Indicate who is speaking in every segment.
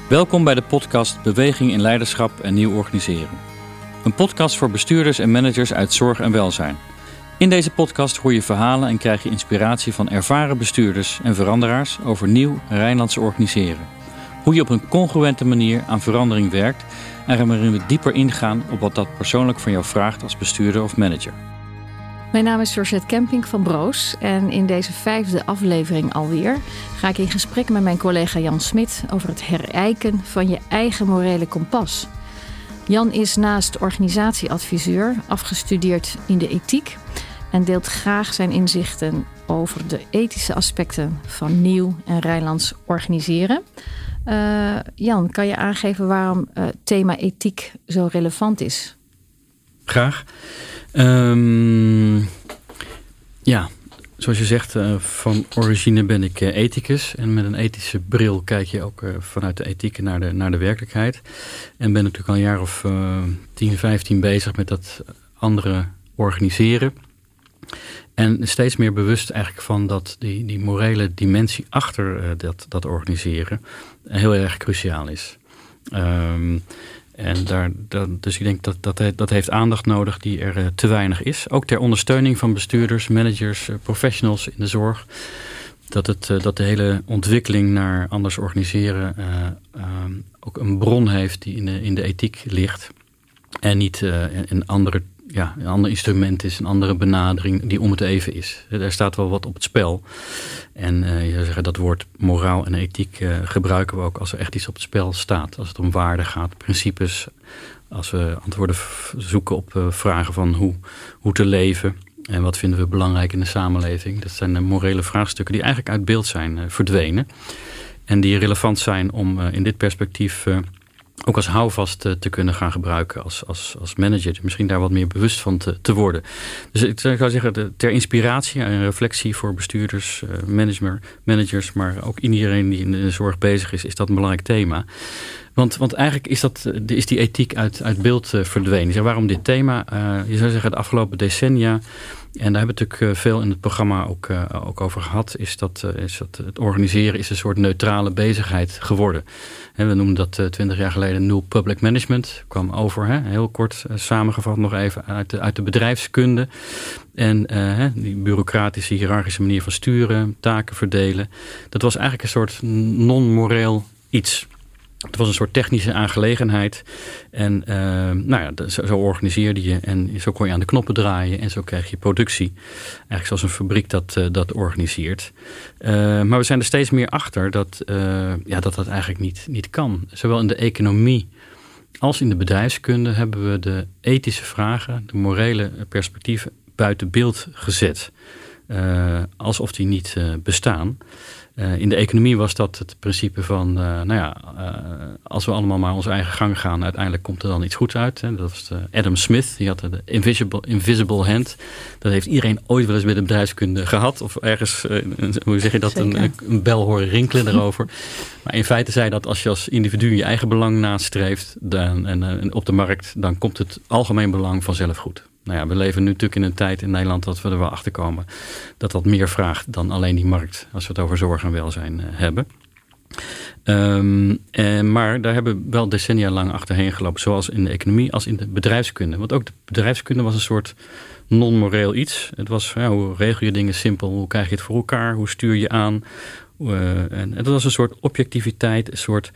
Speaker 1: Welkom bij de podcast Beweging in Leiderschap en Nieuw Organiseren. Een podcast voor bestuurders en managers uit zorg en welzijn. In deze podcast hoor je verhalen en krijg je inspiratie van ervaren bestuurders en veranderaars over nieuw Rijnlands organiseren. Hoe je op een congruente manier aan verandering werkt en waarin we dieper ingaan op wat dat persoonlijk van jou vraagt als bestuurder of manager.
Speaker 2: Mijn naam is Georgette Kempink van Broos en in deze 5e aflevering alweer ga ik in gesprek met mijn collega Jan Smit over het herijken van je eigen morele kompas. Jan is naast organisatieadviseur afgestudeerd in de ethiek en deelt graag zijn inzichten over de ethische aspecten van nieuw en Rijnlands organiseren. Jan, kan je aangeven waarom het thema ethiek zo relevant is?
Speaker 1: Graag. Zoals je zegt, van origine ben ik ethicus. En met een ethische bril kijk je ook vanuit de ethiek naar de werkelijkheid. En ben natuurlijk al een jaar of 10, 15 bezig met dat andere organiseren. En steeds meer bewust eigenlijk van dat die morele dimensie achter dat organiseren heel erg cruciaal is. Dus ik denk dat heeft aandacht nodig die er te weinig is. Ook ter ondersteuning van bestuurders, managers, professionals in de zorg. Dat de hele ontwikkeling naar anders organiseren ook een bron heeft die in de ethiek ligt. En niet een ander instrument is, een andere benadering die om het even is. Er staat wel wat op het spel. En je zou zeggen, dat woord moraal en ethiek gebruiken we ook als er echt iets op het spel staat. Als het om waarden gaat, principes. Als we antwoorden zoeken op vragen van hoe te leven. En wat vinden we belangrijk in de samenleving. Dat zijn morele vraagstukken die eigenlijk uit beeld zijn verdwenen. En die relevant zijn om in dit perspectief ook als houvast te kunnen gaan gebruiken als manager. Misschien daar wat meer bewust van te worden. Dus ik zou zeggen, ter inspiratie en reflectie voor bestuurders, managers, maar ook iedereen die in de zorg bezig is dat een belangrijk thema. Want eigenlijk is die ethiek uit beeld verdwenen. Zeg, waarom dit thema? Je zou zeggen, de afgelopen decennia, en daar hebben we natuurlijk veel in het programma ook over gehad, is dat het organiseren is een soort neutrale bezigheid geworden. We noemden dat 20 jaar geleden New Public Management. Kwam over, heel kort samengevat nog even, uit de bedrijfskunde. En die bureaucratische, hiërarchische manier van sturen, taken verdelen. Dat was eigenlijk een soort non-moreel iets. Het was een soort technische aangelegenheid. En zo organiseerde je. En zo kon je aan de knoppen draaien. En zo kreeg je productie. Eigenlijk zoals een fabriek dat organiseert. Maar we zijn er steeds meer achter dat eigenlijk niet kan. Zowel in de economie als in de bedrijfskunde hebben we de ethische vragen, de morele perspectieven buiten beeld gezet. Alsof die niet bestaan. In de economie was dat het principe van, als we allemaal maar onze eigen gang gaan, uiteindelijk komt er dan iets goeds uit. Dat was Adam Smith, die had de invisible hand. Dat heeft iedereen ooit wel eens met de bedrijfskunde gehad. Of ergens, hoe zeg je dat, een bel horen rinkelen daarover. Maar in feite zei dat als je als individu je eigen belang nastreeft en op de markt, dan komt het algemeen belang vanzelf goed. Nou ja, we leven nu natuurlijk in een tijd in Nederland dat we er wel achter komen dat meer vraagt dan alleen die markt, als we het over zorg en welzijn hebben. Maar daar hebben we wel decennia lang achterheen gelopen, zowel in de economie als in de bedrijfskunde. Want ook de bedrijfskunde was een soort non-moreel iets. Het was, hoe regel je dingen simpel, hoe krijg je het voor elkaar, hoe stuur je aan. En het was een soort objectiviteit, een soort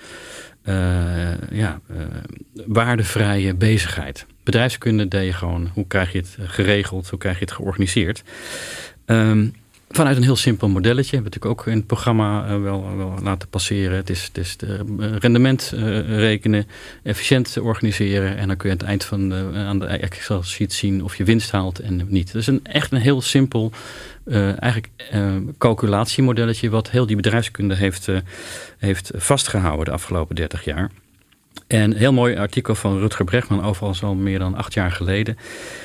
Speaker 1: waardevrije bezigheid. Bedrijfskunde deed je gewoon, hoe krijg je het geregeld, hoe krijg je het georganiseerd. Vanuit een heel simpel modelletje, hebben we natuurlijk ook in het programma wel laten passeren. Het is rendement rekenen, efficiënt organiseren en dan kun je aan het eind aan de Excel-sheet zien of je winst haalt en niet. Dus echt een heel simpel calculatiemodelletje wat heel die bedrijfskunde heeft vastgehouden de afgelopen 30 jaar. En een heel mooi artikel van Rutger Bregman, overigens al meer dan 8 jaar geleden.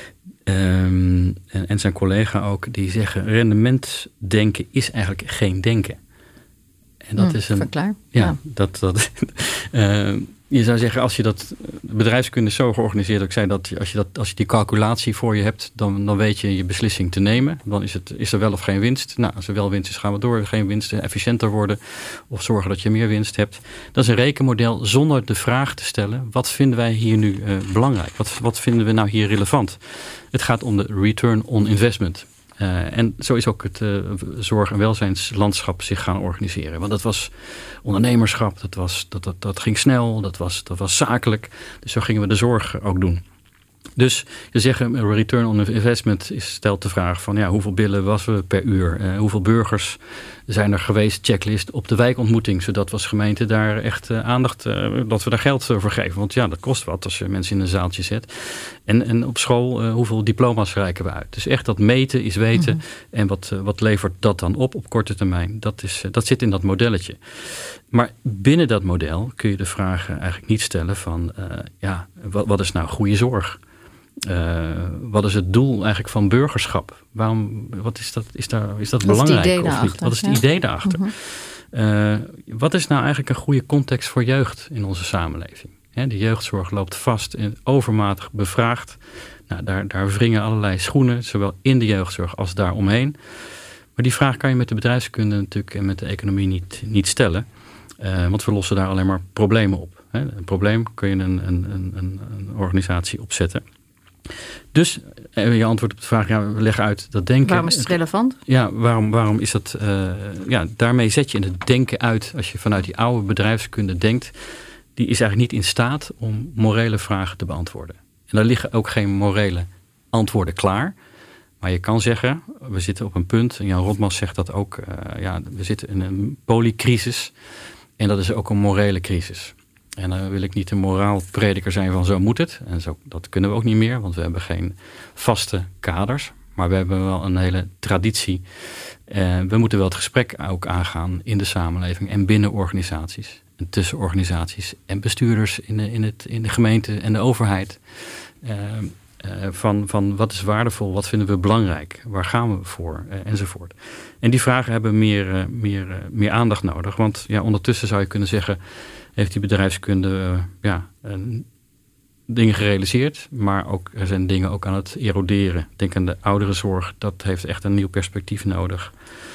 Speaker 1: En zijn collega ook, die zeggen rendementdenken is eigenlijk geen denken. En dat is een.
Speaker 2: Verklaar.
Speaker 1: Ja. Je zou zeggen, als je dat bedrijfskunde zo georganiseerd, ik zei dat als je die calculatie voor je hebt, dan weet je je beslissing te nemen. Dan is er wel of geen winst. Nou, als er wel winst is, gaan we door. Geen winst, efficiënter worden of zorgen dat je meer winst hebt. Dat is een rekenmodel zonder de vraag te stellen, wat vinden wij hier nu belangrijk? Wat vinden we nou hier relevant? Het gaat om de return on investment. En zo is ook het zorg- en welzijnslandschap zich gaan organiseren. Want dat was ondernemerschap, dat ging snel, dat was zakelijk. Dus zo gingen we de zorg ook doen. Dus je zegt, return on investment stelt de vraag van hoeveel billen wassen we per uur? Hoeveel burgers zijn er geweest, checklist, op de wijkontmoeting. Zodat we als gemeente daar echt aandacht, dat we daar geld voor geven. Want dat kost wat als je mensen in een zaaltje zet. En op school, hoeveel diploma's reiken we uit? Dus echt dat meten is weten. En wat levert dat dan op korte termijn? Dat zit in dat modelletje. Maar binnen dat model kun je de vraag eigenlijk niet stellen van, wat is nou goede zorg? Wat is het doel eigenlijk van burgerschap? Wat is dat? Is dat belangrijk of niet? Wat is het idee daarachter? Wat is nou eigenlijk een goede context voor jeugd in onze samenleving? De jeugdzorg loopt vast en overmatig bevraagd. Nou, daar wringen allerlei schoenen, zowel in de jeugdzorg als daaromheen. Maar die vraag kan je met de bedrijfskunde natuurlijk en met de economie niet stellen. Want we lossen daar alleen maar problemen op. Een probleem kun je een organisatie opzetten. Dus je antwoord op de vraag, we leggen uit dat denken.
Speaker 2: Waarom is het relevant?
Speaker 1: Ja, waarom is dat? Daarmee zet je in het denken uit, als je vanuit die oude bedrijfskunde denkt, die is eigenlijk niet in staat om morele vragen te beantwoorden. En daar liggen ook geen morele antwoorden klaar. Maar je kan zeggen, we zitten op een punt, en Jan Rotmans zegt dat ook, we zitten in een polycrisis. En dat is ook een morele crisis. En dan wil ik niet een moraalprediker zijn van zo moet het. En dat kunnen we ook niet meer, want we hebben geen vaste kaders. Maar we hebben wel een hele traditie. We moeten wel het gesprek ook aangaan in de samenleving en binnen organisaties. En tussen organisaties en bestuurders in de gemeente en de overheid. Van wat is waardevol, wat vinden we belangrijk, waar gaan we voor, enzovoort. En die vragen hebben meer aandacht nodig. Want ondertussen zou je kunnen zeggen, heeft die bedrijfskunde dingen gerealiseerd, maar ook, er zijn dingen ook aan het eroderen. Denk aan de ouderenzorg, dat heeft echt een nieuw perspectief nodig.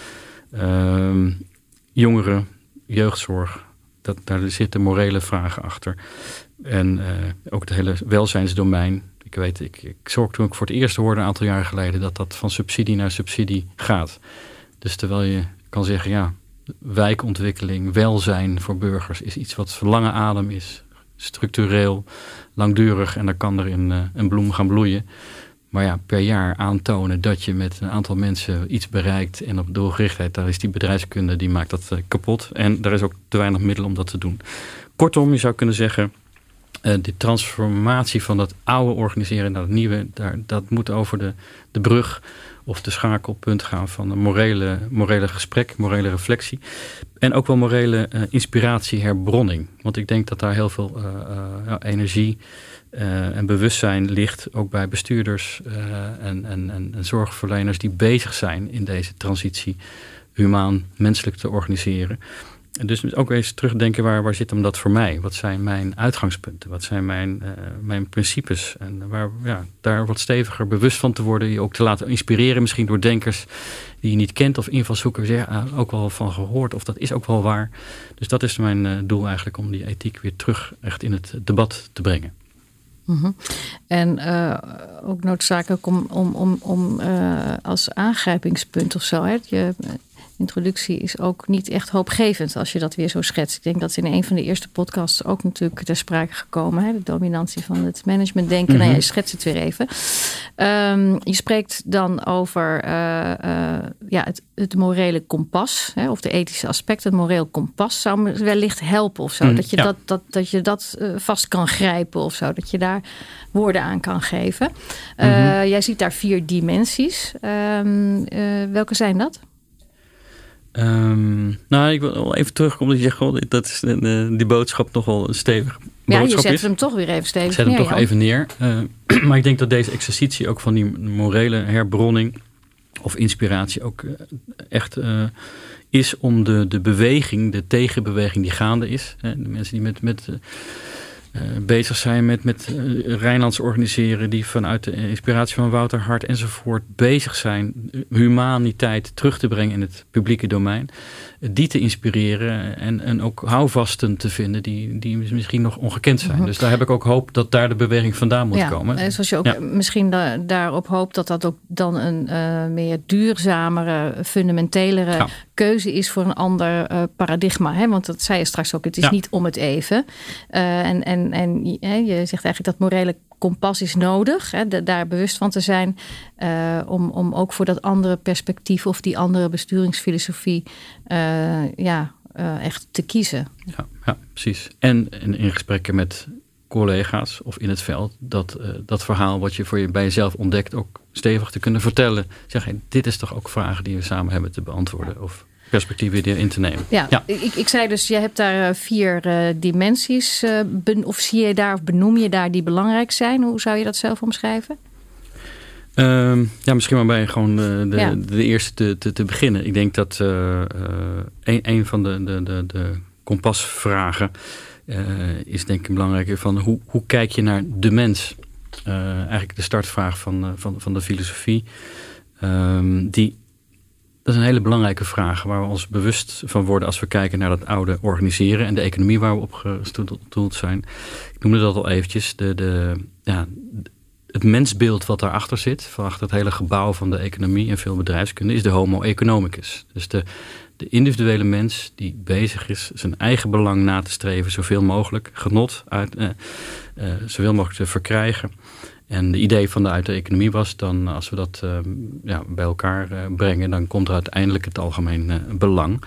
Speaker 1: Jongeren, jeugdzorg, daar zitten morele vragen achter. En ook het hele welzijnsdomein. Ik zorg toen ik voor het eerst hoorde een aantal jaren geleden dat van subsidie naar subsidie gaat. Dus terwijl je kan zeggen, wijkontwikkeling, welzijn voor burgers is iets wat lange adem is. Structureel, langdurig en dan kan er een bloem gaan bloeien. Maar per jaar aantonen dat je met een aantal mensen iets bereikt en op doelgerichtheid, daar is die bedrijfskunde, die maakt dat kapot. En er is ook te weinig middelen om dat te doen. Kortom, je zou kunnen zeggen, die transformatie van dat oude organiseren naar het nieuwe, dat moet over de brug of de schakelpunt gaan van een morele gesprek, morele reflectie. En ook wel morele inspiratie, herbronning. Want ik denk dat daar heel veel energie en bewustzijn ligt, ook bij bestuurders en zorgverleners die bezig zijn in deze transitie humaan, menselijk te organiseren. En dus ook eens terugdenken, waar zit hem dat voor mij? Wat zijn mijn uitgangspunten? Wat zijn mijn principes? En daar wat steviger bewust van te worden. Je ook te laten inspireren misschien door denkers die je niet kent of invalshoekers. Ook wel van gehoord of dat is ook wel waar. Dus dat is mijn doel eigenlijk, om die ethiek weer terug echt in het debat te brengen.
Speaker 2: Mm-hmm. En ook noodzakelijk om als aangrijpingspunt of zo. Hè? Je introductie is ook niet echt hoopgevend als je dat weer zo schetst. Ik denk dat in een van de eerste podcasts ook natuurlijk ter sprake gekomen. Hè? De dominantie van het managementdenken. Mm-hmm. Nou ja, je schetst het weer even. Je spreekt dan over het morele kompas. Hè? Of de ethische aspecten. Het moreel kompas zou me wellicht helpen of zo. Dat je dat vast kan grijpen of zo. Dat je daar woorden aan kan geven. Jij ziet daar 4 dimensies. Welke zijn dat?
Speaker 1: Ik wil wel even terugkomen. Dat je zegt, dat is die boodschap nog wel een stevige boodschap is.
Speaker 2: Ja, je zet hem toch weer even stevig
Speaker 1: neer. Zet hem toch even neer. Maar ik denk dat deze exercitie ook van die morele herbronning of inspiratie ook echt is om de beweging, de tegenbeweging die gaande is. De mensen die met bezig zijn met Rijnlands organiseren, die vanuit de inspiratie van Wouter Hart enzovoort bezig zijn humaniteit terug te brengen in het publieke domein. Die te inspireren en ook houvasten te vinden die misschien nog ongekend zijn. Mm-hmm. Dus daar heb ik ook hoop dat daar de beweging vandaan moet komen.
Speaker 2: Zoals je ook misschien daarop hoopt dat ook dan een meer duurzamere, fundamentelere keuze is voor een ander paradigma. Hè? Want dat zei je straks ook, het is niet om het even. En je zegt eigenlijk dat morele kompas is nodig. Hè? Daar bewust van te zijn. Om ook voor dat andere perspectief of die andere besturingsfilosofie echt te kiezen.
Speaker 1: Ja, precies. En in gesprekken met collega's of in het veld dat verhaal wat je bij jezelf ontdekt ook stevig te kunnen vertellen. Zeg, dit is toch ook vragen die we samen hebben te beantwoorden of perspectieven in te nemen.
Speaker 2: Ja. Ik zei dus, je hebt daar 4 dimensies. Of zie je daar of benoem je daar die belangrijk zijn? Hoe zou je dat zelf omschrijven?
Speaker 1: Misschien maar bij gewoon de eerste te beginnen. Ik denk dat een van de kompasvragen is denk ik belangrijker van hoe kijk je naar de mens? Eigenlijk de startvraag van de filosofie. Dat is een hele belangrijke vraag waar we ons bewust van worden als we kijken naar dat oude organiseren en de economie waar we op gestoeld zijn. Ik noemde dat al eventjes. Het mensbeeld wat daarachter zit, achter het hele gebouw van de economie en veel bedrijfskunde, is de homo economicus. Dus de individuele mens die bezig is zijn eigen belang na te streven, zoveel mogelijk genot zoveel mogelijk te verkrijgen. En de idee uit de economie was dan, als we dat bij elkaar brengen, dan komt er uiteindelijk het algemeen belang.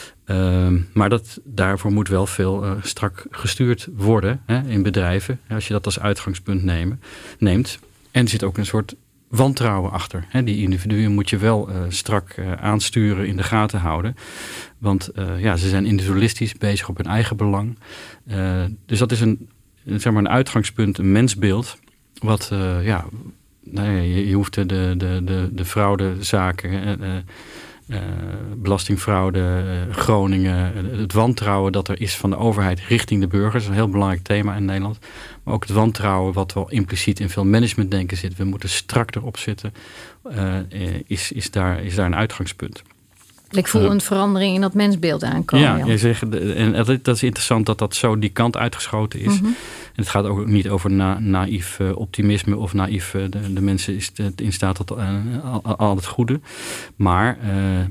Speaker 1: Maar daarvoor moet wel veel strak gestuurd worden in bedrijven. Als je dat als uitgangspunt neemt. En er zit ook een soort wantrouwen achter. Die individuen moet je wel strak aansturen, in de gaten houden. Want ze zijn individualistisch bezig op hun eigen belang. Dus dat is een uitgangspunt, een mensbeeld. Wat, je hoeft de fraudezaken, belastingfraude, Groningen, het wantrouwen dat er is van de overheid richting de burgers. Dat is een heel belangrijk thema in Nederland. Maar ook het wantrouwen wat wel impliciet in veel managementdenken zit. We moeten strak erop zitten, is daar een uitgangspunt.
Speaker 2: Ik voel een verandering in dat mensbeeld aankomen.
Speaker 1: Ja, je zegt, en dat is interessant dat zo die kant uitgeschoten is. Mm-hmm. En het gaat ook niet over naïef optimisme of naïef de mensen is in staat tot al het goede. Maar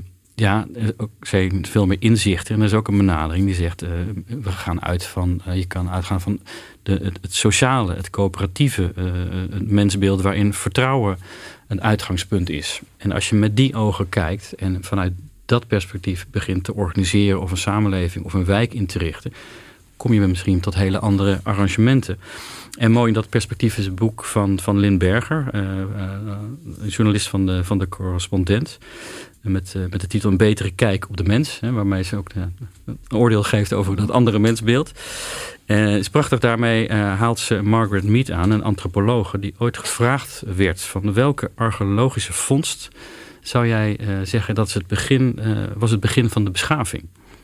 Speaker 1: ook veel meer inzichten. En er is ook een benadering die zegt, we gaan uit van, je kan uitgaan van het sociale, het coöperatieve, het mensbeeld waarin vertrouwen een uitgangspunt is. En als je met die ogen kijkt en vanuit dat perspectief begint te organiseren of een samenleving of een wijk in te richten, kom je misschien tot hele andere arrangementen. En mooi in dat perspectief is het boek van Lynn Berger, een journalist van de Correspondent, met de titel Een betere kijk op de mens, waarmee ze ook een oordeel geeft over dat andere mensbeeld. Het is prachtig, daarmee haalt ze Margaret Mead aan, een antropologe die ooit gevraagd werd van welke archeologische vondst zou jij zeggen dat was het begin van de beschaving?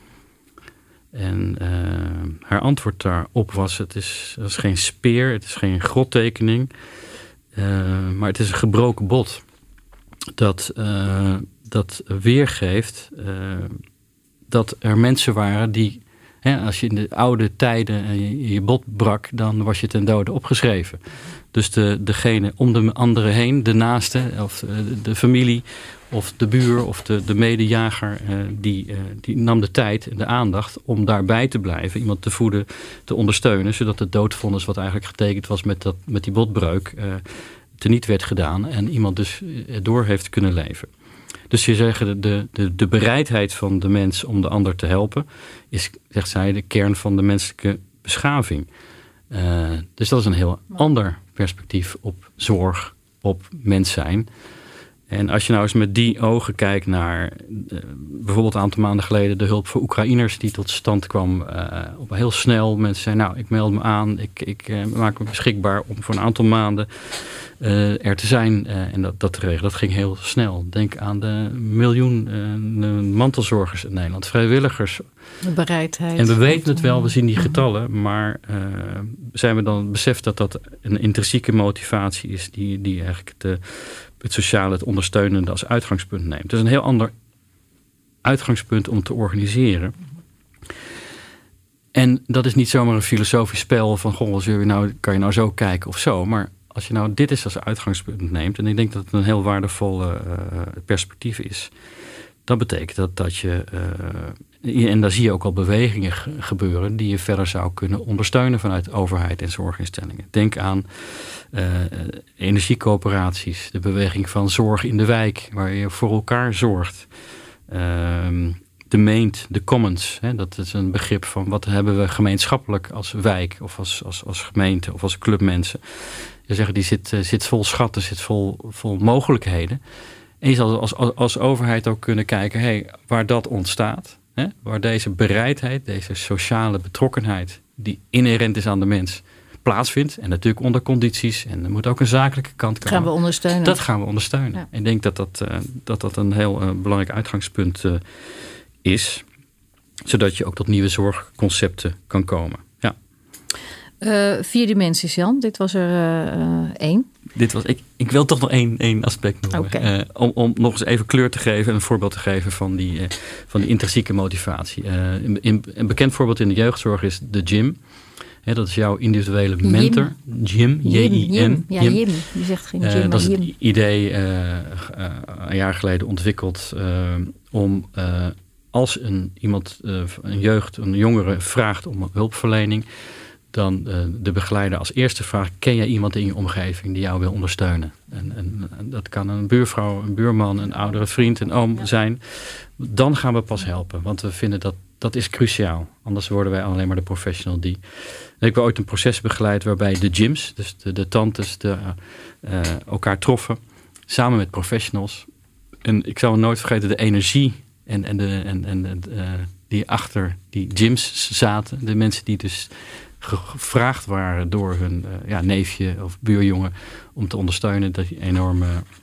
Speaker 1: En haar antwoord daarop was, het is geen speer, het is geen grottekening, maar het is een gebroken bot dat weergeeft dat er mensen waren die, als je in de oude tijden je bot brak, dan was je ten dode opgeschreven. Dus degene om de andere heen, de naaste of de familie of de buur of de medejager, die nam de tijd en de aandacht om daarbij te blijven. Iemand te voeden, te ondersteunen, zodat het doodvonnis wat eigenlijk getekend was met die botbreuk teniet werd gedaan en iemand dus door heeft kunnen leven. Dus je zegt, de bereidheid van de mens om de ander te helpen is, zegt zij, de kern van de menselijke beschaving. Dus dat is een heel ander perspectief op zorg, op mens zijn. En als je nou eens met die ogen kijkt naar bijvoorbeeld een aantal maanden geleden de hulp voor Oekraïners die tot stand kwam op heel snel. Mensen zeiden, nou, ik meld me aan, ik maak me beschikbaar om voor een aantal maanden er te zijn en dat te regelen. Dat ging heel snel. Denk aan de miljoen mantelzorgers in Nederland, vrijwilligers.
Speaker 2: De bereidheid.
Speaker 1: En we weten het wel, we zien die getallen, maar zijn we dan beseft dat dat een intrinsieke motivatie is die eigenlijk het sociale, het ondersteunende als uitgangspunt neemt. Het is een heel ander uitgangspunt om te organiseren. En dat is niet zomaar een filosofisch spel van, kan je nou zo kijken of zo, maar als je nou dit is als uitgangspunt neemt, en ik denk dat het een heel waardevol perspectief is, dat betekent dat je, en daar zie je ook al bewegingen gebeuren die je verder zou kunnen ondersteunen vanuit overheid en zorginstellingen. Denk aan energiecoöperaties, de beweging van zorg in de wijk, waar je voor elkaar zorgt. De meent, de commons, dat is een begrip van wat hebben we gemeenschappelijk als wijk of als gemeente of als clubmensen. Je zegt, die zit vol schatten, zit vol mogelijkheden. En je zal als overheid ook kunnen kijken, waar dat ontstaat, waar deze bereidheid, deze sociale betrokkenheid die inherent is aan de mens, plaatsvindt. En natuurlijk onder condities. En er moet ook een zakelijke kant komen.
Speaker 2: Gaan we ondersteunen.
Speaker 1: Dat gaan we ondersteunen. Ja. Ik denk dat een heel belangrijk uitgangspunt is. Zodat je ook tot nieuwe zorgconcepten kan komen. Ja.
Speaker 2: 4 dimensies, Jan. Dit was er 1.
Speaker 1: Ik wil toch nog één aspect noemen.
Speaker 2: Okay.
Speaker 1: Om nog eens even kleur te geven en een voorbeeld te geven van die intrinsieke motivatie. Een bekend voorbeeld in de jeugdzorg is de gym. Dat is jouw individuele mentor. Gym. J-I-M.
Speaker 2: Ja, Jim. Die zegt geen gym,
Speaker 1: dat is
Speaker 2: Jim.
Speaker 1: het idee een jaar geleden ontwikkeld om als een jongere vraagt om hulpverlening, dan de begeleider als eerste vraagt, ken jij iemand in je omgeving die jou wil ondersteunen? En dat kan een buurvrouw, een buurman, een oudere vriend, een oom zijn. Dan gaan we pas helpen, want we vinden dat is cruciaal. Anders worden wij alleen maar de professional die. En ik heb ooit een proces begeleid waarbij de gyms, dus de tantes, elkaar troffen, samen met professionals. En ik zal nooit vergeten de energie die achter die gyms zaten. De mensen die dus gevraagd waren door hun neefje of buurjongen om te ondersteunen, dat die enorm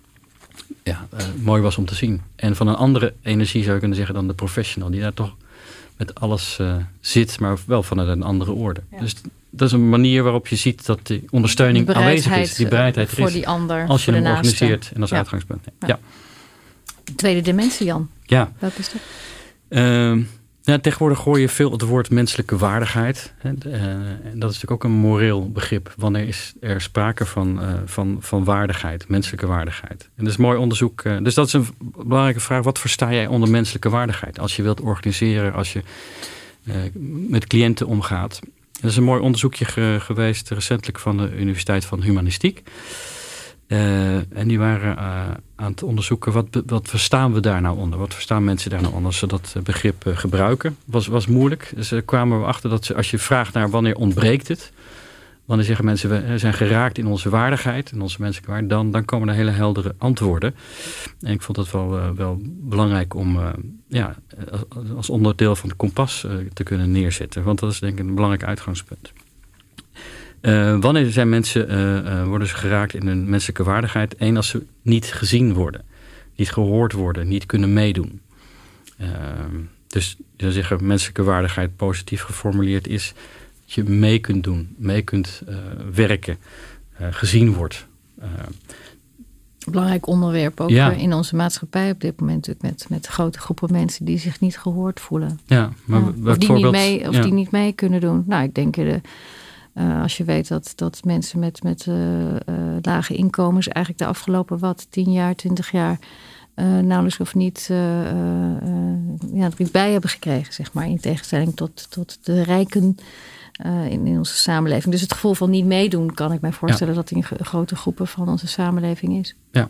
Speaker 1: mooi was om te zien. En van een andere energie zou je kunnen zeggen dan de professional, die daar toch met alles zit, maar wel vanuit een andere orde. Ja. Dus dat is een manier waarop je ziet dat die ondersteuning aanwezig is. Die bereidheid
Speaker 2: voor
Speaker 1: is.
Speaker 2: Die ander,
Speaker 1: als je hem
Speaker 2: naaste
Speaker 1: organiseert en als uitgangspunt. Ja.
Speaker 2: Tweede dimensie, Jan.
Speaker 1: Ja.
Speaker 2: Welke is dat?
Speaker 1: Tegenwoordig hoor je veel het woord menselijke waardigheid. En dat is natuurlijk ook een moreel begrip. Wanneer is er sprake van waardigheid, menselijke waardigheid? En dat is mooi onderzoek. Dus dat is een belangrijke vraag. Wat versta jij onder menselijke waardigheid? Als je wilt organiseren, als je met cliënten omgaat. Er is een mooi onderzoekje geweest recentelijk van de Universiteit van Humanistiek. En die waren aan het onderzoeken, wat verstaan we daar nou onder? Wat verstaan mensen daar nou onder als ze dat begrip gebruiken? Was moeilijk. Dus er kwamen we achter dat als je vraagt naar wanneer ontbreekt het, wanneer zeggen mensen we zijn geraakt in onze waardigheid, in onze menselijke waarde, dan komen er hele heldere antwoorden. En ik vond het wel belangrijk om als onderdeel van de kompas te kunnen neerzetten. Want dat is denk ik een belangrijk uitgangspunt. Wanneer zijn mensen worden ze geraakt in hun menselijke waardigheid? Eén, als ze niet gezien worden, niet gehoord worden, niet kunnen meedoen. Dus je zeggen menselijke waardigheid positief geformuleerd is dat je mee kunt doen, mee kunt werken, gezien wordt.
Speaker 2: Belangrijk onderwerp ook in onze maatschappij op dit moment natuurlijk met grote groepen mensen die zich niet gehoord voelen.
Speaker 1: Ja, maar
Speaker 2: of die niet mee kunnen doen. Nou, ik denk als je weet dat mensen met lage inkomens eigenlijk de afgelopen 10 jaar, 20 jaar nauwelijks of niet er iets bij hebben gekregen, zeg maar, in tegenstelling tot de rijken in onze samenleving. Dus het gevoel van niet meedoen kan ik mij voorstellen dat in grote groepen van onze samenleving is. Ja.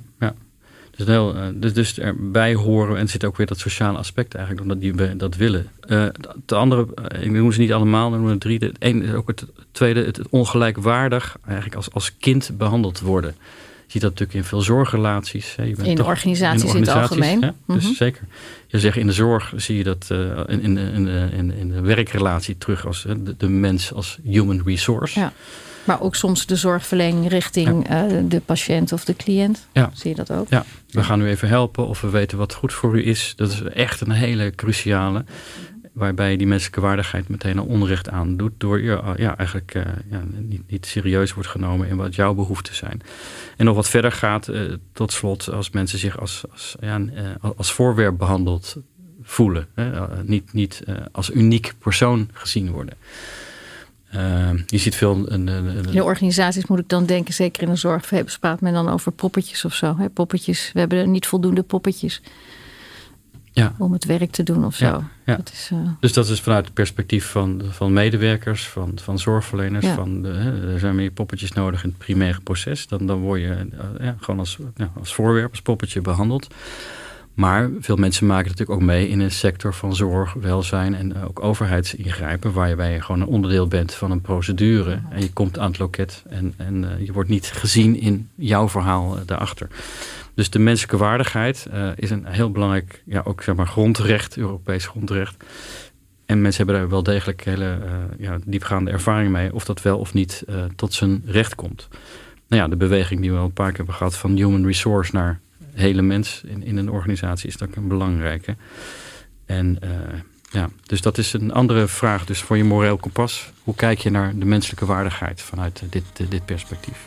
Speaker 1: Dus erbij horen, en er zit ook weer dat sociale aspect eigenlijk, omdat die dat willen. De andere, ik noem ze niet allemaal, dan noem ik 3. Het ene is ook het tweede, het ongelijkwaardig eigenlijk als kind behandeld worden. ziet dat natuurlijk in veel zorgrelaties. Hè.
Speaker 2: In organisaties in het algemeen.
Speaker 1: Hè? Dus zeker. Je zegt in de zorg zie je dat in de werkrelatie terug als de mens als human resource.
Speaker 2: Ja. Maar ook soms de zorgverlening richting de patiënt of de cliënt. Ja. Zie je dat ook?
Speaker 1: Ja, we gaan u even helpen of we weten wat goed voor u is. Dat is echt een hele cruciale. Waarbij je die menselijke waardigheid meteen een onrecht aan doet. Door je eigenlijk niet serieus wordt genomen in wat jouw behoeften zijn. En nog wat verder gaat, tot slot, als mensen zich als voorwerp behandeld voelen. Niet als uniek persoon gezien worden. Je ziet veel...
Speaker 2: In organisaties moet ik dan denken, zeker in de zorg, praat men dan over poppetjes of zo. Hè? Poppetjes, we hebben niet voldoende poppetjes. Ja. Om het werk te doen of zo.
Speaker 1: Ja. Dus dat is vanuit het perspectief van medewerkers, van zorgverleners. Ja. Er zijn meer poppetjes nodig in het primaire proces. Dan word je gewoon als voorwerp, als poppetje behandeld. Maar veel mensen maken natuurlijk ook mee in een sector van zorg, welzijn en ook overheidsingrijpen. Waarbij je gewoon een onderdeel bent van een procedure. En je komt aan het loket en je wordt niet gezien in jouw verhaal daarachter. Dus de menselijke waardigheid is een heel belangrijk, ook grondrecht, Europees grondrecht. En mensen hebben daar wel degelijk hele diepgaande ervaring mee, of dat wel of niet tot zijn recht komt. Nou ja, de beweging die we al een paar keer hebben gehad van human resource naar hele mens in een organisatie is dat een belangrijke. En dus dat is een andere vraag. Dus voor je moreel kompas, hoe kijk je naar de menselijke waardigheid vanuit dit perspectief?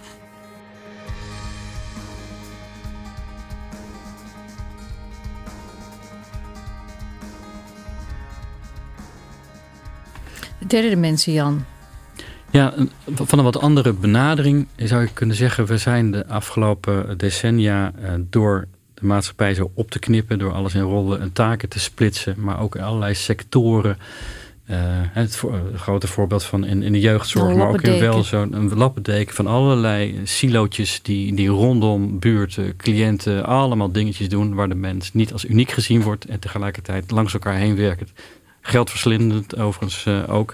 Speaker 2: De derde dimensie, Jan.
Speaker 1: Ja, van een wat andere benadering zou ik kunnen zeggen, we zijn de afgelopen decennia door de maatschappij zo op te knippen, door alles in rollen en taken te splitsen, maar ook in allerlei sectoren. Het grote voorbeeld van in de jeugdzorg, maar ook in wel zo'n lappendeken van allerlei silootjes die rondom buurten, cliënten, allemaal dingetjes doen waar de mens niet als uniek gezien wordt en tegelijkertijd langs elkaar heen werkt. Geldverslindend overigens ook.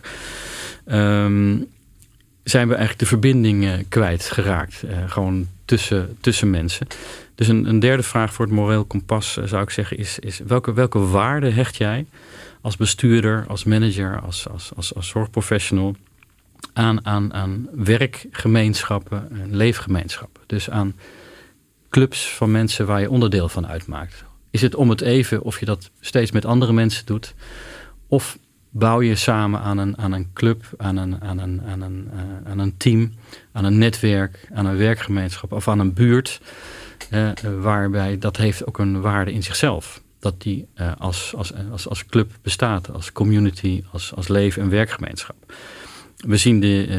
Speaker 1: Zijn we eigenlijk de verbinding kwijtgeraakt. Gewoon tussen mensen. Dus een derde vraag voor het moreel kompas zou ik zeggen is welke waarde hecht jij als bestuurder, als manager, als zorgprofessional aan werkgemeenschappen en leefgemeenschappen. Dus aan clubs van mensen waar je onderdeel van uitmaakt. Is het om het even of je dat steeds met andere mensen doet? Of bouw je samen aan een club, aan een team, aan een netwerk, aan een werkgemeenschap of aan een buurt. Waarbij dat heeft ook een waarde in zichzelf. Dat die als club bestaat, als community, als leven- en werkgemeenschap. We zien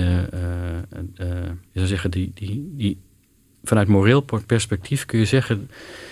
Speaker 1: die vanuit moreel perspectief kun je zeggen,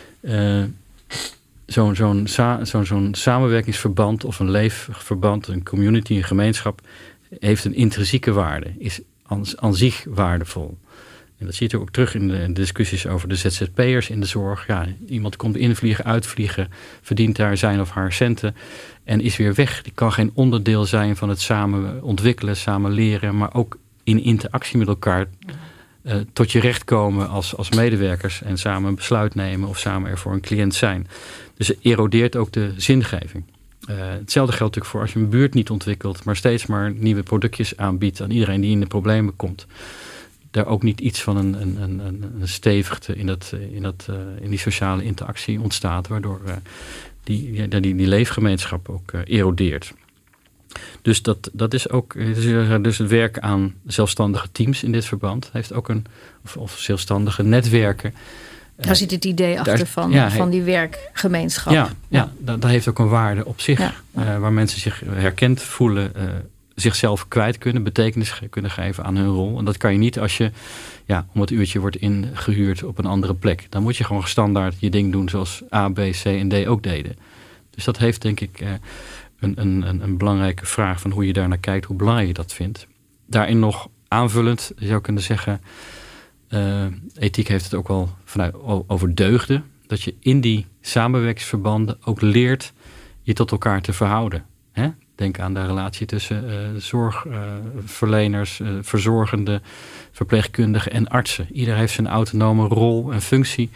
Speaker 1: zo'n samenwerkingsverband of een leefverband, een community, een gemeenschap, heeft een intrinsieke waarde, is aan zich waardevol. En dat zie je ook terug in de discussies over de ZZP'ers in de zorg. Ja, iemand komt invliegen, uitvliegen, verdient daar zijn of haar centen en is weer weg. Die kan geen onderdeel zijn van het samen ontwikkelen, samen leren, maar ook in interactie met elkaar tot je recht komen als medewerkers en samen een besluit nemen of samen er voor een cliënt zijn. Dus het erodeert ook de zingeving. Hetzelfde geldt natuurlijk voor als je een buurt niet ontwikkelt, maar steeds maar nieuwe productjes aanbiedt aan iedereen die in de problemen komt. Daar ook niet iets van een stevigte in die sociale interactie ontstaat, waardoor die leefgemeenschap ook erodeert. Dus dat is ook, dus het werk aan zelfstandige teams in dit verband heeft ook of zelfstandige netwerken.
Speaker 2: Daar zit het idee achter van die werkgemeenschap.
Speaker 1: Dat heeft ook een waarde op zich. Waar mensen zich herkend voelen, zichzelf kwijt kunnen, betekenis kunnen geven aan hun rol. En dat kan je niet als je om het uurtje wordt ingehuurd op een andere plek. Dan moet je gewoon standaard je ding doen zoals A, B, C en D ook deden. Dus dat heeft denk ik een belangrijke vraag van hoe je daar naar kijkt, hoe belangrijk je dat vindt. Daarin nog aanvullend, je zou kunnen zeggen, ethiek heeft het ook wel over deugden. Dat je in die samenwerkingsverbanden ook leert je tot elkaar te verhouden. Hè? Denk aan de relatie tussen zorgverleners, verzorgenden, verpleegkundigen en artsen. Ieder heeft zijn autonome rol en functie.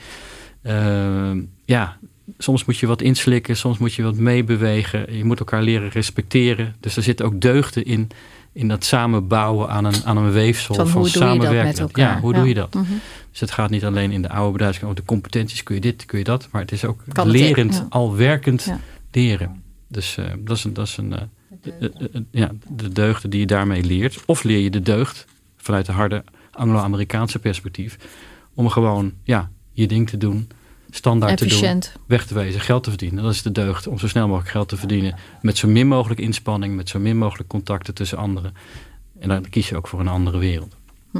Speaker 1: Soms moet je wat inslikken, soms moet je wat meebewegen. Je moet elkaar leren respecteren. Dus er zitten ook deugden in dat samenbouwen aan een weefsel van samenwerken. Met elkaar? Ja, hoe doe je dat? Mm-hmm. Dus het gaat niet alleen in de oude bedrijfskunde over de competenties, kun je dit, kun je dat. Maar het is ook lerend, al werkend leren. Dus dat is de deugden die je daarmee leert. Of leer je de deugd vanuit de harde Anglo-Amerikaanse perspectief. Om gewoon je ding te doen, standaard efficiënt te doen, weg te wezen, geld te verdienen. Dat is de deugd, om zo snel mogelijk geld te verdienen. Met zo min mogelijk inspanning, met zo min mogelijk contacten tussen anderen. En dan kies je ook voor een andere wereld.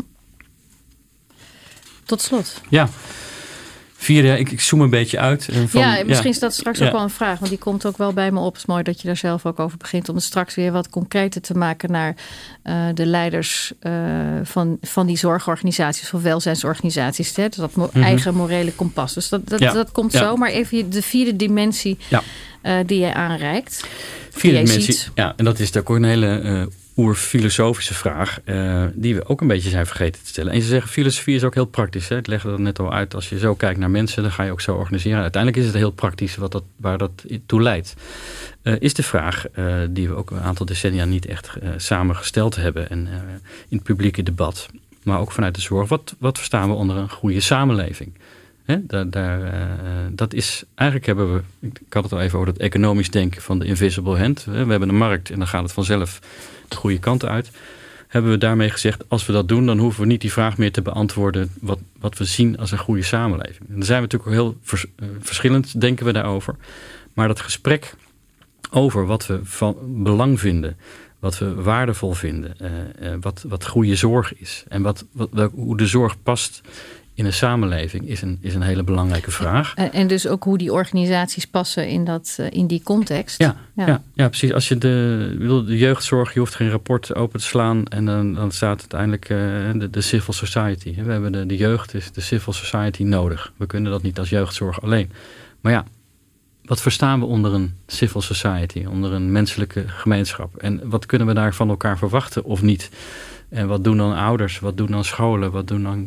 Speaker 2: Tot slot.
Speaker 1: Ja. Vierde, ik zoom een beetje uit.
Speaker 2: Misschien is dat straks ook wel een vraag. Want die komt ook wel bij me op. Het is mooi dat je daar zelf ook over begint. Om het straks weer wat concreter te maken naar de leiders van die zorgorganisaties. Of welzijnsorganisaties. Hè? Dus dat eigen morele kompas. Dus dat komt zo. Maar even de vierde dimensie die jij aanreikt.
Speaker 1: Vierde dimensie, en dat is ook een hele oerfilosofische vraag, die we ook een beetje zijn vergeten te stellen. En ze zeggen, filosofie is ook heel praktisch. Hè? Ik legde dat net al uit. Als je zo kijkt naar mensen, dan ga je ook zo organiseren. Uiteindelijk is het heel praktisch waar dat toe leidt. Is de vraag die we ook een aantal decennia niet echt samen gesteld hebben. En in het publieke debat. Maar ook vanuit de zorg. Wat verstaan we onder een goede samenleving? Hè? Dat is, eigenlijk hebben we, ik had het al even over dat economisch denken van de invisible hand. We hebben een markt en dan gaat het vanzelf de goede kant uit. Hebben we daarmee gezegd, als we dat doen, dan hoeven we niet die vraag meer te beantwoorden wat we zien als een goede samenleving. En daar zijn we natuurlijk heel verschillend, denken we daarover. Maar dat gesprek over wat we van belang vinden, wat we waardevol vinden, wat goede zorg is en hoe de zorg past in een samenleving is een hele belangrijke vraag. En
Speaker 2: dus ook hoe die organisaties passen in die context.
Speaker 1: Ja, precies. Als je de jeugdzorg, je hoeft geen rapport open te slaan en dan staat uiteindelijk de civil society. We hebben de jeugd, is de civil society nodig. We kunnen dat niet als jeugdzorg alleen. Maar wat verstaan we onder een civil society, onder een menselijke gemeenschap? En wat kunnen we daar van elkaar verwachten of niet? En wat doen dan ouders? Wat doen dan scholen? Wat doen dan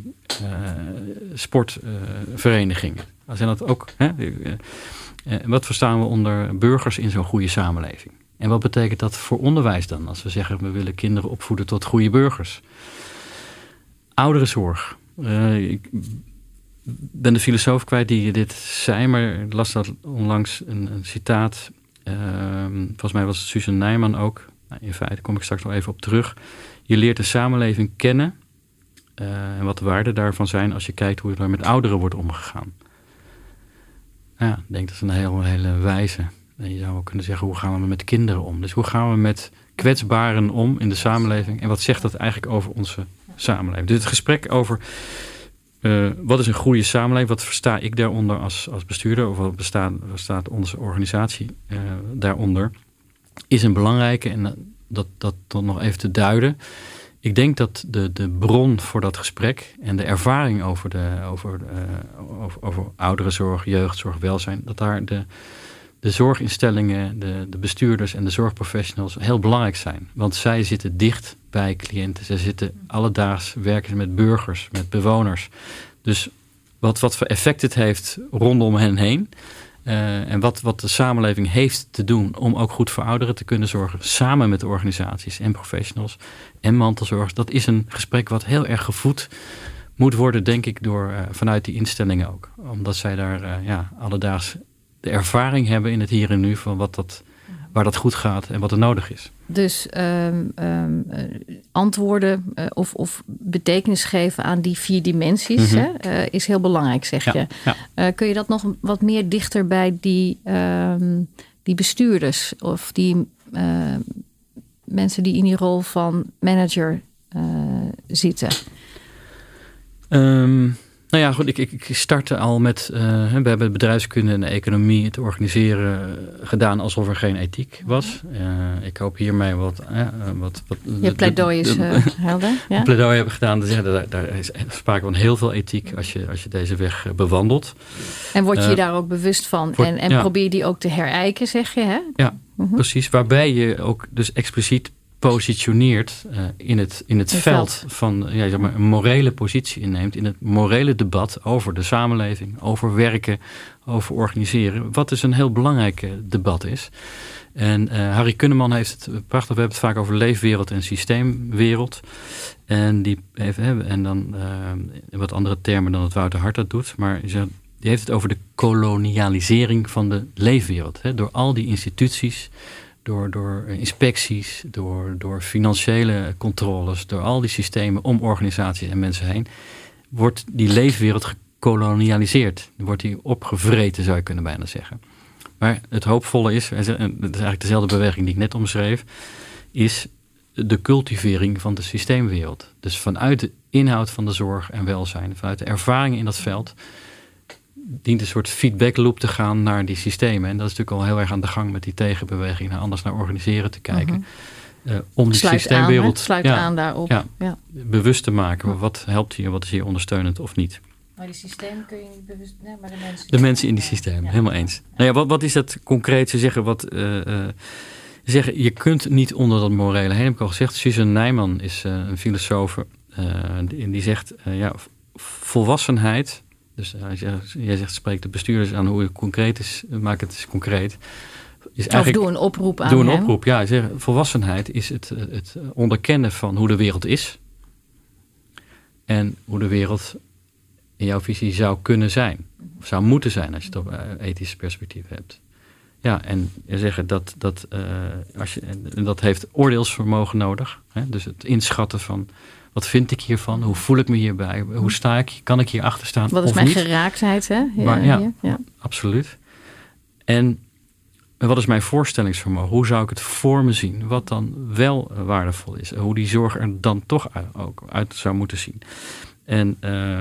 Speaker 1: sportverenigingen? Zijn dat ook? Wat verstaan we onder burgers in zo'n goede samenleving? En wat betekent dat voor onderwijs dan? Als we zeggen, we willen kinderen opvoeden tot goede burgers. Ouderenzorg. Ik ben de filosoof kwijt die dit zei, maar ik las dat onlangs een citaat. Volgens mij was het Susan Nijman ook. In feite kom ik straks nog even op terug. Je leert de samenleving kennen en wat de waarden daarvan zijn als je kijkt hoe er met ouderen wordt omgegaan. Ik denk dat is een hele wijze. En je zou ook kunnen zeggen, hoe gaan we met kinderen om? Dus hoe gaan we met kwetsbaren om in de samenleving? En wat zegt dat eigenlijk over onze samenleving? Dus het gesprek over wat is een goede samenleving? Wat versta ik daaronder als bestuurder? Of wat bestaat onze organisatie daaronder? Is een belangrijke en dat dan nog even te duiden. Ik denk dat de bron voor dat gesprek en de ervaring over ouderenzorg, jeugdzorg, welzijn, dat daar de zorginstellingen, de bestuurders en de zorgprofessionals heel belangrijk zijn. Want zij zitten dicht bij cliënten. Zij zitten alledaags, werken met burgers, met bewoners. Dus wat voor effect het heeft rondom hen heen. En wat de samenleving heeft te doen om ook goed voor ouderen te kunnen zorgen. Samen met de organisaties en professionals en mantelzorgers. Dat is een gesprek wat heel erg gevoed moet worden, denk ik, vanuit die instellingen ook. Omdat zij daar alledaags de ervaring hebben in het hier en nu van waar dat goed gaat en wat er nodig is.
Speaker 2: Dus antwoorden of betekenis geven aan die 4 dimensies is heel belangrijk, zeg je. Ja. Kun je dat nog wat meer dichter bij die bestuurders of die mensen die in die rol van manager zitten?
Speaker 1: Nou ja, goed, ik startte al met, we hebben bedrijfskunde en de economie, het organiseren gedaan alsof er geen ethiek was. Ik hoop hiermee
Speaker 2: je pleidooi is helder. Ja?
Speaker 1: Pleidooi hebben gedaan. Dus daar is sprake van heel veel ethiek als je deze weg bewandelt.
Speaker 2: En word je daar ook bewust van en probeer die ook te herijken, zeg je, hè?
Speaker 1: Precies, waarbij je ook dus expliciet positioneert in het veld van zeg maar, een morele positie inneemt in het morele debat over de samenleving, over werken, over organiseren. Wat dus een heel belangrijk debat is. En Harry Kunneman heeft het prachtig, we hebben het vaak over leefwereld en systeemwereld. En die heeft, en dan wat andere termen dan het Wouter Hart dat doet, maar die heeft het over de kolonialisering van de leefwereld. Door al die instituties, door inspecties, door financiële controles, door al die systemen om organisaties en mensen heen, wordt die leefwereld gekolonialiseerd. Wordt die opgevreten, zou je kunnen bijna zeggen. Maar het hoopvolle is, en dat is eigenlijk dezelfde beweging die ik net omschreef, is de cultivering van de systeemwereld. Dus vanuit de inhoud van de zorg en welzijn, vanuit de ervaringen in dat veld, dient een soort feedback loop te gaan naar die systemen. En dat is natuurlijk al heel erg aan de gang met die tegenbeweging, naar anders naar organiseren te kijken. Om die systeemwereld
Speaker 2: sluit aan daarop.
Speaker 1: Ja, bewust te maken. Wat helpt hier, wat is hier ondersteunend of niet.
Speaker 2: Maar die systemen kun je niet bewust... Nee, maar
Speaker 1: de mensen in die systemen, helemaal eens. Nou ja, wat is dat concreet? Ze zeggen, je kunt niet onder dat morele heen. Heb ik al gezegd, Susan Nijman is een filosoof. Die zegt, volwassenheid. Dus jij zegt, spreek de bestuurders aan hoe het concreet is. Maak het eens concreet.
Speaker 2: Of doe een oproep aan
Speaker 1: Doe een oproep, ja. Zeg, volwassenheid is het onderkennen van hoe de wereld is. En hoe de wereld in jouw visie zou kunnen zijn. Of zou moeten zijn als je het op ethisch perspectief hebt. Ja, en zeggen dat heeft oordeelsvermogen nodig. Hè? Dus het inschatten van wat vind ik hiervan? Hoe voel ik me hierbij? Hoe sta ik? Kan ik hier achter staan?
Speaker 2: Wat is mijn geraaktheid? Hè?
Speaker 1: Ja, absoluut. En wat is mijn voorstellingsvermogen? Hoe zou ik het voor me zien? Wat dan wel waardevol is? Hoe die zorg er dan toch ook uit zou moeten zien? En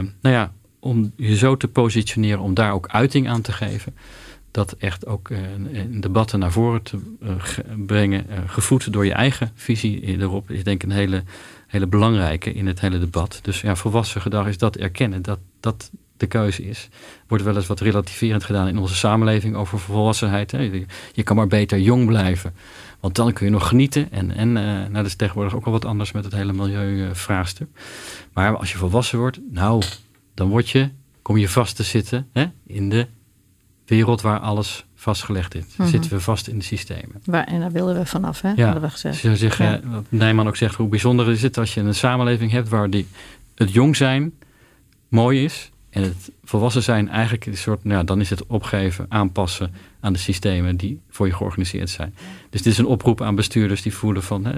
Speaker 1: om je zo te positioneren, om daar ook uiting aan te geven, dat echt ook in debatten naar voren te brengen, gevoed door je eigen visie erop, is denk ik een hele belangrijke in het hele debat. Dus volwassen gedrag is dat erkennen, dat de keuze is. Wordt wel eens wat relativerend gedaan in onze samenleving over volwassenheid. Hè. Je kan maar beter jong blijven, want dan kun je nog genieten. En dat is tegenwoordig ook al wat anders met het hele milieuvraagstuk. Maar als je volwassen wordt, dan kom je vast te zitten in de wereld waar alles vastgelegd is. Dan zitten we vast in de systemen.
Speaker 2: En daar willen we vanaf, hè? Hadden we gezegd.
Speaker 1: Ze zeggen, wat Nijman ook zegt, hoe bijzonder is het als je een samenleving hebt waar het jong zijn mooi is en het volwassen zijn eigenlijk een soort, dan is het opgeven, aanpassen aan de systemen die voor je georganiseerd zijn. Dus dit is een oproep aan bestuurders die voelen van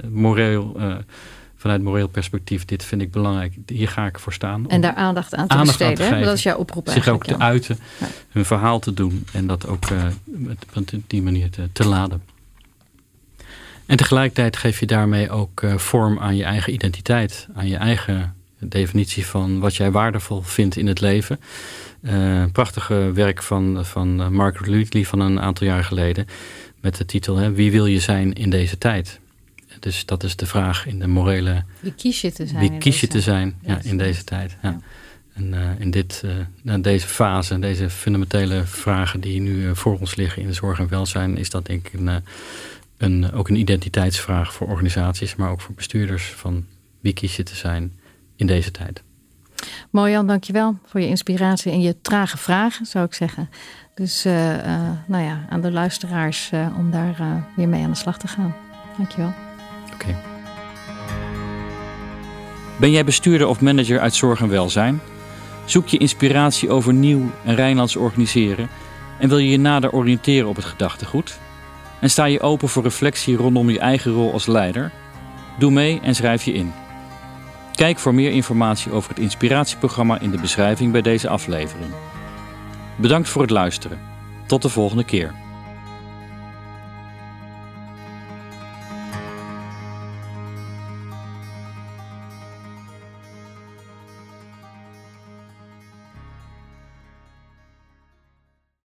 Speaker 1: vanuit moreel perspectief, dit vind ik belangrijk. Hier ga ik voor staan.
Speaker 2: En daar aandacht aan te besteden. Dat is jouw oproep eigenlijk.
Speaker 1: Zich ook te uiten, hun verhaal te doen en dat ook op die manier te laden. En tegelijkertijd geef je daarmee ook vorm aan je eigen identiteit. Aan je eigen definitie van wat jij waardevol vindt in het leven. Prachtige werk van Margaret Lutley van een aantal jaar geleden. Met de titel, wie wil je zijn in deze tijd? Dus dat is de vraag in de morele...
Speaker 2: Wie kies je te zijn?
Speaker 1: Wie kies je te zijn in deze tijd? Ja. En in deze fase, deze fundamentele vragen die nu voor ons liggen in de zorg en welzijn, is dat denk ik ook een identiteitsvraag voor organisaties, maar ook voor bestuurders van wie kies je te zijn in deze tijd.
Speaker 2: Mooi Jan, dankjewel voor je inspiratie en je trage vragen, zou ik zeggen. Dus aan de luisteraars om daar weer mee aan de slag te gaan. Dankjewel.
Speaker 1: Oké. Ben jij bestuurder of manager uit zorg en welzijn? Zoek je inspiratie over nieuw en Rijnlands organiseren en wil je je nader oriënteren op het gedachtegoed? En sta je open voor reflectie rondom je eigen rol als leider? Doe mee en schrijf je in. Kijk voor meer informatie over het inspiratieprogramma in de beschrijving bij deze aflevering. Bedankt voor het luisteren. Tot de volgende keer.